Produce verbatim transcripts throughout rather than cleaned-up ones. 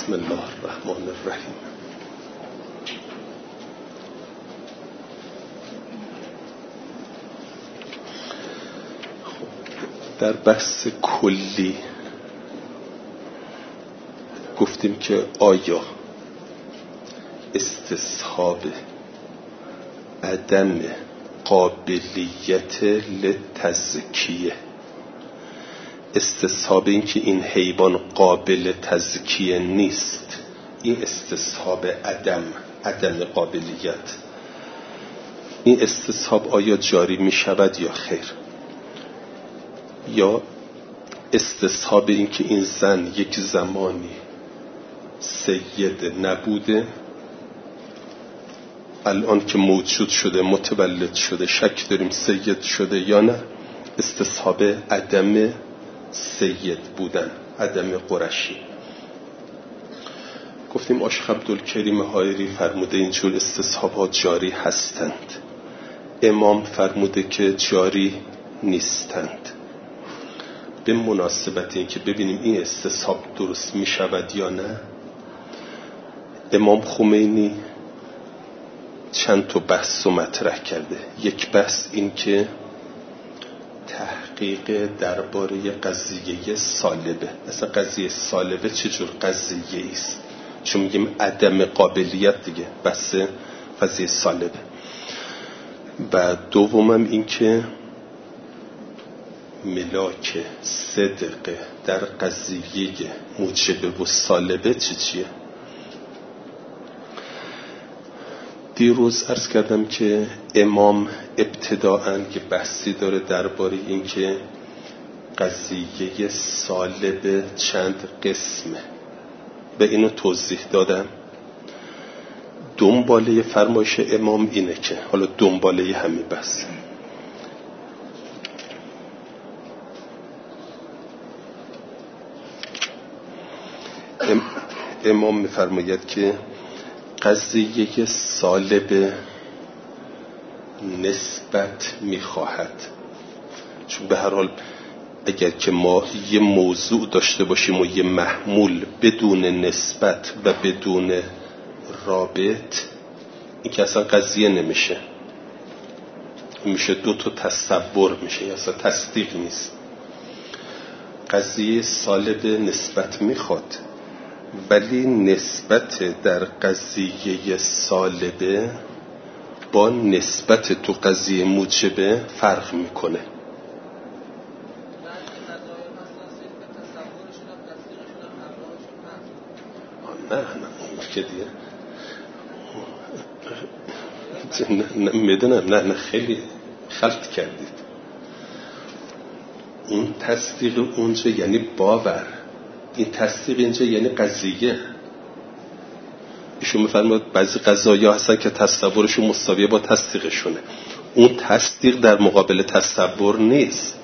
بسم الله الرحمن الرحیم. در بحث کلی گفتیم که آیا استصحاب عدم قابلیت لتزکیه، استصحاب این که این حیوان قابل تزکیه نیست، این استصحاب عدم عدم قابلیت، این استصحاب آیا جاری می شود یا خیر؟ یا استصحاب این که این زن یک زمانی سید نبوده، الان که موجود شده متولد شده شک داریم سید شده یا نه، استصحاب عدم سید بودن، عدم قرشی. گفتیم آشخ عبدالکریم حایری فرموده اینجور استصحاب ها جاری هستند، امام فرموده که جاری نیستند. به مناسبت این که ببینیم این استصحاب درست می شود یا نه، امام خمینی چند تا بحث رو مطرح کرده. یک بحث این که تحقیق درباره قضیه سالبه، مثلا قضیه سالبه چجور قضیه است، چون میگیم عدم قابلیت دیگه، بحث قضیه سالبه. و دومم این که ملاک صدق در قضیه موجب و سالبه چی چیه. دیروز عرض کردم که امام ابتداءً که بحثی داره درباره این که قضیه سالبه چند قسمه، به اینو توضیح دادم. دنباله فرمایش امام اینه که حالا دنباله همین بحث ام امام می‌فرماید که قضیه سالب نسبت میخواهد، چون به هر حال اگر که ما یه موضوع داشته باشیم و یه محمول بدون نسبت و بدون رابط، این که اصلا قضیه نمیشه، میشه دو تا تصور میشه، اصلا تصدیق نیست. قضیه سالب نسبت میخواد، ولی نسبت در قضیه سالبه با نسبت تو قضیه موجبه فرق میکنه. نه نه اون که دیگه نه میدونم، نه نه خیلی خلط کردید. اون تصدیق اونجا یعنی باور، این تصدیق اینجا یعنی قضیه. ایشون میفرماید بعضی قضایا هستن که تصورشون مساویه با تصدیقشونه، اون تصدیق در مقابل تصور نیست.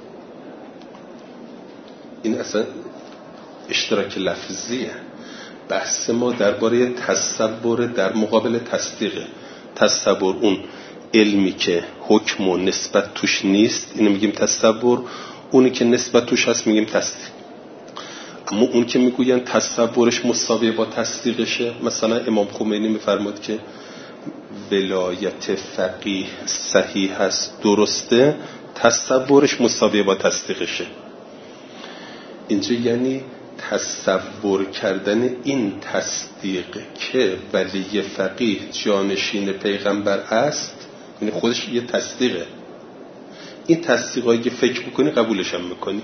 این اصلا اشتراک لفظیه. بحث ما درباره تصور در مقابل تصدیقه. تصور اون علمی که حکم و نسبت توش نیست، اینو میگیم تصور. اونی که نسبت توش هست میگیم تصدیق. اما اون که میگوین تصورش مساویه با تصدیقشه، مثلا امام خمینی میفرماد که ولایت فقیه صحیح هست، درسته، تصورش مساویه با تصدیقشه. اینجا یعنی تصور کردن این تصدیق که ولی فقیه جانشین پیغمبر است، یعنی خودش یه تصدیقه. این تصدیقایی که فکر میکنی قبولش هم میکنی،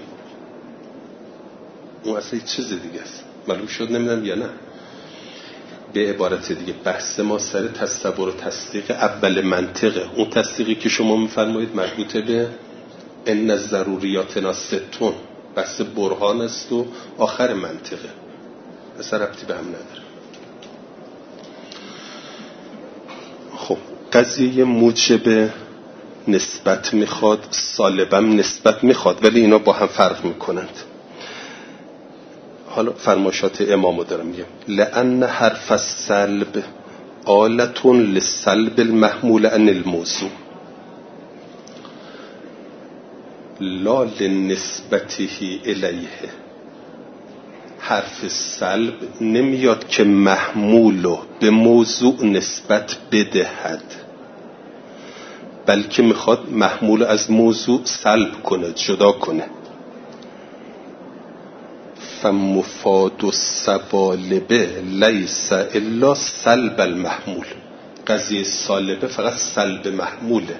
اون اصلا یه چیز دیگه است. معلوم شد نمیدونم یا نه؟ به عبارت دیگه بحث ما سر تصور و تصدیق اول منطقه. اون تصدیقی که شما میفرمایید مربوطه به ان الضروریات ستون، بحث برهان است و آخر منطقه، اصلا ربطی به هم نداره. خب قضیه موجب نسبت میخواد، سالبم نسبت میخواد، ولی اینا با هم فرق میکنند. حالا فرمایشات امامو دارم میگم. لأن حرف السلب آلة للسلب المحمول عن الموضوع لا لنسبته الیه. حرف سلب نمیاد که محمولو به موضوع نسبت بدهد، بلکه میخواد محمول از موضوع سلب کنه، جدا کنه. فمفاد السوالبه لیس الا سلب المحمول. قضیه سالبه فقط سلب محموله.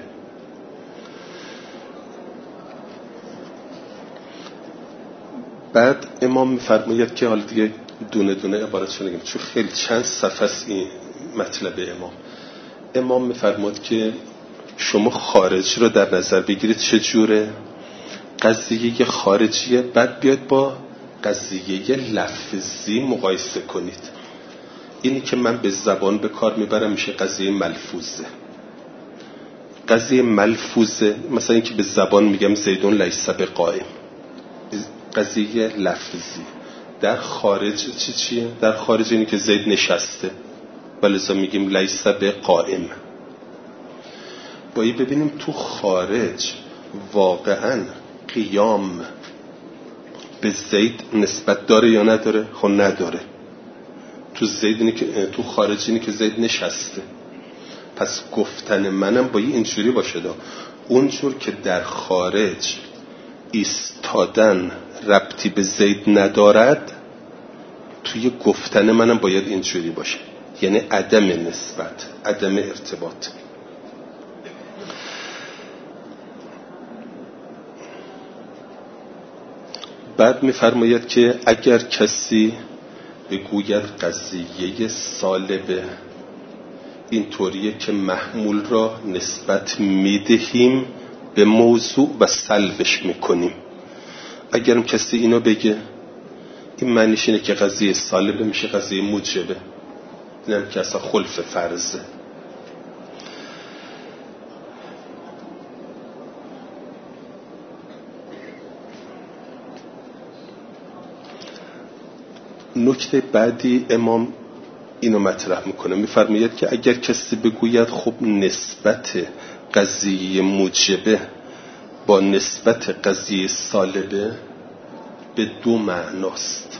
بعد امام میفرماید که حالا دیگه دونه دونه عبارتشو نگیم چون خیلی چند صفحه است این مطلب امام. امام میفرماید که شما خارج رو در نظر بگیرید چجوره؟ قضیه خارجیه، بعد بیاد با قضیه لفظی مقایسه کنید. اینی که من به زبان به کار میبرم میشه قضیه ملفوظه. قضیه ملفوظه مثلا اینکه به زبان میگم زیدون لیس بقائم، قضیه لفظی. در خارج چی چیه؟ در خارج اینی که زید نشسته ولذا میگیم لیس بقائم. باید ببینیم تو خارج واقعا قیام به زید نسبت داره یا نداره؟ خب نداره. تو زید اینی که تو خارج اینی که زید نشسته. پس گفتن منم باید اینجوری باشه دا اونجور که در خارج ایستادن ربطی به زید ندارد، توی گفتن منم باید اینجوری باشه، یعنی عدم نسبت، عدم ارتباط. بعد میفرماید که اگر کسی بگوید قضیه سالبه این طوریه که محمول را نسبت میدهیم به موضوع و سلبش میکنیم. اگرم کسی اینو بگه این معنیش اینه که قضیه سالبه میشه قضیه موجبه، اینم که اصلا خلف فرضه. نکته بعدی امام اینو مطرح میکنه، میفرماید که اگر کسی بگوید خب نسبت قضیه موجبه با نسبت قضیه سالبه به دو معناست.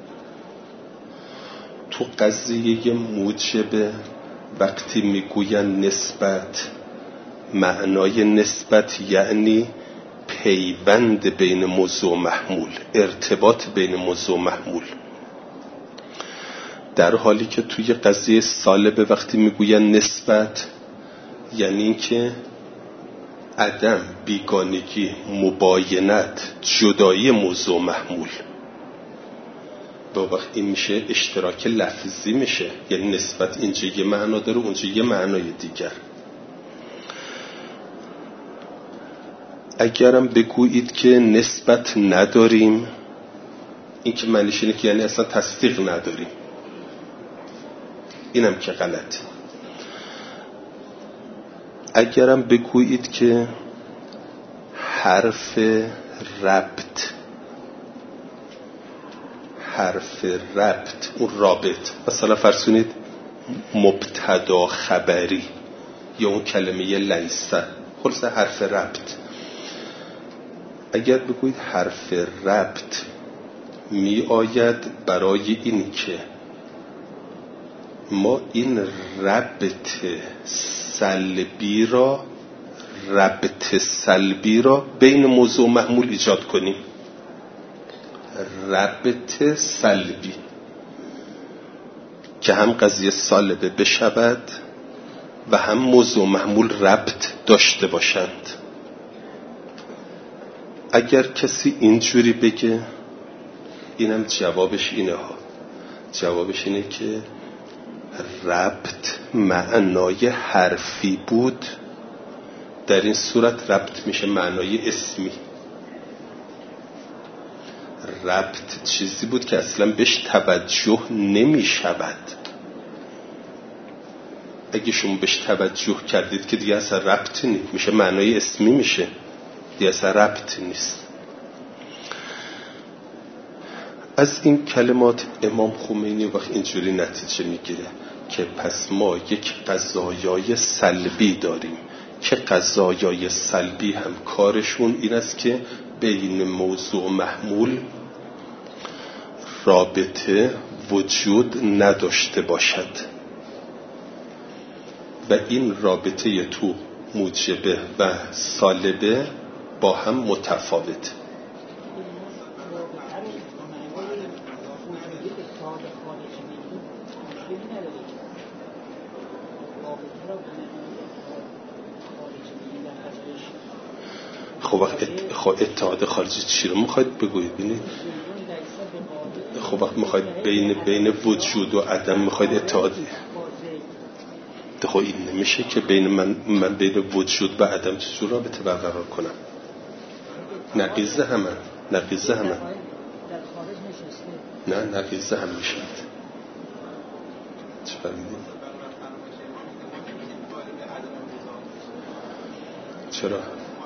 تو قضیه موجبه وقتی میگوین نسبت، معنای نسبت یعنی پیوند بین موضوع و محمول، ارتباط بین موضوع و محمول. در حالی که توی قضیه سالبه وقتی میگوین نسبت یعنی این که عدم، بیگانگی، مباینت، جدایی موضوع محمول. با وقت این میشه اشتراک لفظی میشه، یعنی نسبت اینجا یه معنا داره اونجا یه معنای دیگر. اگرم بگویید که نسبت نداریم، این که معنیش اینه که یعنی اصلا تصدیق نداریم، اینم که غلط. اگرم بگویید که حرف ربط، حرف ربط اون رابط، مثلا فرض کنید مبتدا خبری یا اون کلمه لیسه، خلاصه حرف ربط. اگر بگویید حرف ربط می آید برای این که ما این ربط سلبی را ربط سلبی را بین موضوع و محمول ایجاد کنیم. ربط سلبی که هم قضیه سالبه بشود و هم موضوع و محمول ربط داشته باشند. اگر کسی اینجوری بگه، اینم جوابش اینه ها، جوابش اینه که ربط معنای حرفی بود، در این صورت ربط میشه معنای اسمی. ربط چیزی بود که اصلا بهش توجه نمی شود. اگه شما بهش توجه کردید که دیگه اصلا ربط نیست، میشه معنای اسمی میشه، دیگه اصلا ربط نیست. از این کلمات امام خمینی وقت اینجوری نتیجه میگیره که پس ما یک قضایای سلبی داریم که قضایای سلبی هم کارشون این است که بین موضوع و محمول رابطه وجود نداشته باشد و این رابطه تو موجبه و سالبه با هم متفاوت. خب وقت اتحاد خارجی چی رو میخواید بگویید؟ بینید خب وقت میخواید بین بین وجود و عدم میخواید اتحادی، خب این نمیشه که بین من من بین وجود و عدم چجور رابطه برقرار کنم؟ نقیضه همه نقیضه همه نه نقیضه هم میشد. چه فهمیدیم؟ چرا؟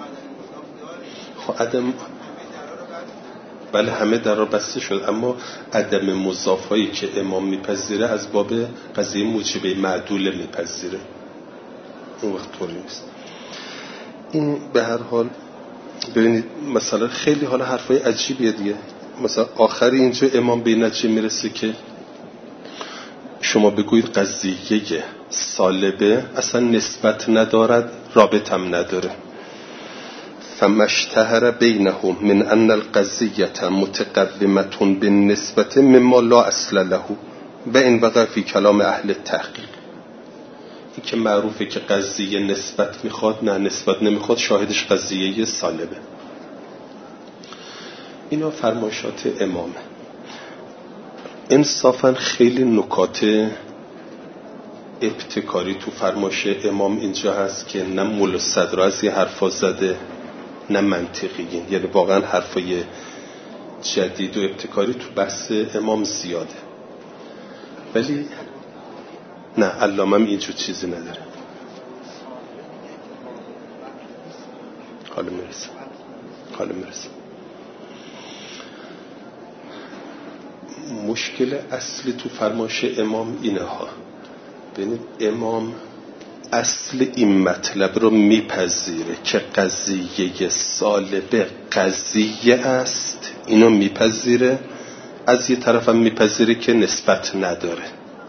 خب عدم بله همه در را بسته شد، اما عدم مضاف هایی که امام میپذیره از باب قضیه موجبه معدوله میپذیره، اون وقت طوری نیست. این به هر حال ببینید مثلا خیلی حالا حرفای عجیبیه دیگه. مثلا آخری اینجا امام به نتیجه میرسه که شما بگویید قضیه سالبه اصلا نسبت ندارد، رابط هم نداره. فمشتهر بینهم من ان القضیه متقدمه بالنسبه مما لا اصل له و این وقع فی کلام اهل تحقیق. این که معروفه که قضیه نسبت میخواد نه نسبت نمیخواد، شاهدش قضیه سالبه. اینا فرمایشات امامه. انصافا خیلی نکات ابتکاری تو فرمایش امام اینجا هست که نه مول و صدر از یه حرفا زده نه منطقیین، یعنی واقعا حرفای جدید و ابتکاری تو بحث امام زیاده، ولی نه علامه هم اینجور چیزی نداره. حالا میرسه حالا میرسه مشکل اصلی تو فرمایش امام اینه ها. ببینید امام اصل این مطلب رو میپذیره که قضیه سالبه قضیه است، اینو میپذیره. از یه طرف هم میپذیره که نسبت نداره.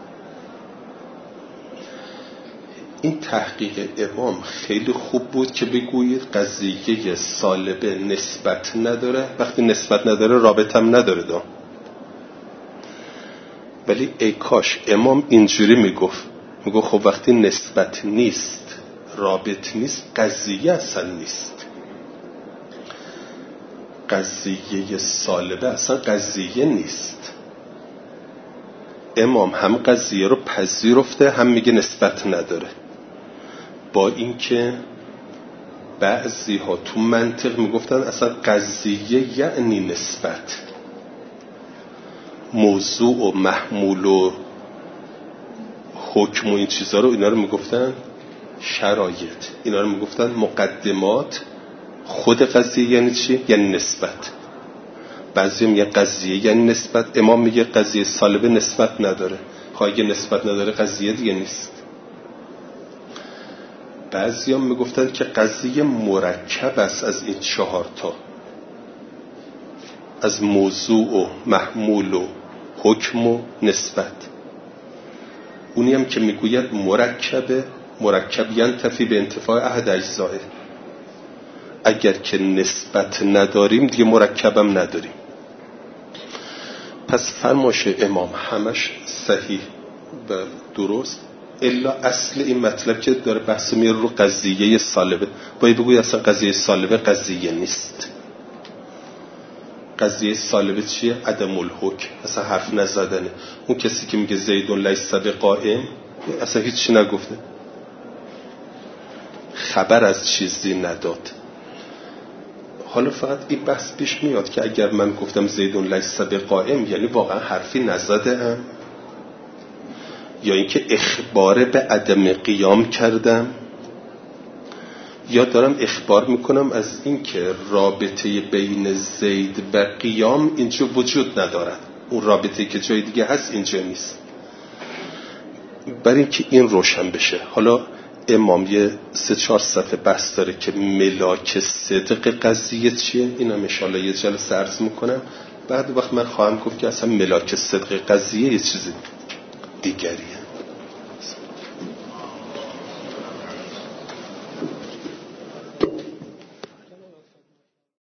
این تحقیق امام خیلی خوب بود که بگویید قضیه سالبه نسبت نداره، وقتی نسبت نداره رابط هم نداره دا. ولی ای کاش امام اینجوری میگفت، میگفت خب وقتی نسبت نیست رابط نیست، قضیه اصلا نیست. قضیه سالبه اصلا قضیه نیست. امام هم قضیه رو پذیرفته هم میگه نسبت نداره، با اینکه بعضی ها تو منطق میگفتن اصلا قضیه یعنی نسبت، موضوع و محمول و حکم و این چیزها رو اینا رو میگفتن شرایط، اینا رو میگفتن مقدمات. خود قضیه یعنی چی؟ یعنی نسبت. بعضی میگه قضیه یعنی نسبت، امام میگه قضیه سالبه نسبت نداره. خواهی نسبت نداره قضیه دیگه نیست. بعضی هم میگفتن که قضیه مرکب است از این چهار تا، از موضوع و محمول و حکم و نسبت. اونی هم که میگوید مرکبه، مرکب ینتفی به انتفاع احد اجزائه. اگر که نسبت نداریم دیگه مرکبم نداریم. پس فرمایش امام همش صحیح و درست، الا اصل این مطلب که داره بحث میاره رو قضیه سالبه. باید بگوی اصلا قضیه سالبه قضیه نیست. قضیه سالبه چیه؟ عدم الحکم، اصلا حرف نزدنه. اون کسی که میگه زیدون لیس بقائم اصلا هیچی نگفته، خبر از چیزی نداد. حالا فقط این بحث پیش میاد که اگر من گفتم زیدون لیس بقائم یعنی واقعا حرفی نزده ام، یا اینکه اخبار به عدم قیام کردم، یا دارم اخبار میکنم از این که رابطه بین زید و قیام اینجا وجود ندارد، اون رابطه که جای دیگه هست اینجا نیست. برای اینکه این روشن بشه، حالا امام یه سه چهار صفحه بحث داره که ملاک صدق قضیه چیه. اینم انشاءالله یه جلسه عرض میکنم، بعد وقت من خواهم گفت که اصلا ملاک صدق قضیه یه چیز دیگریه.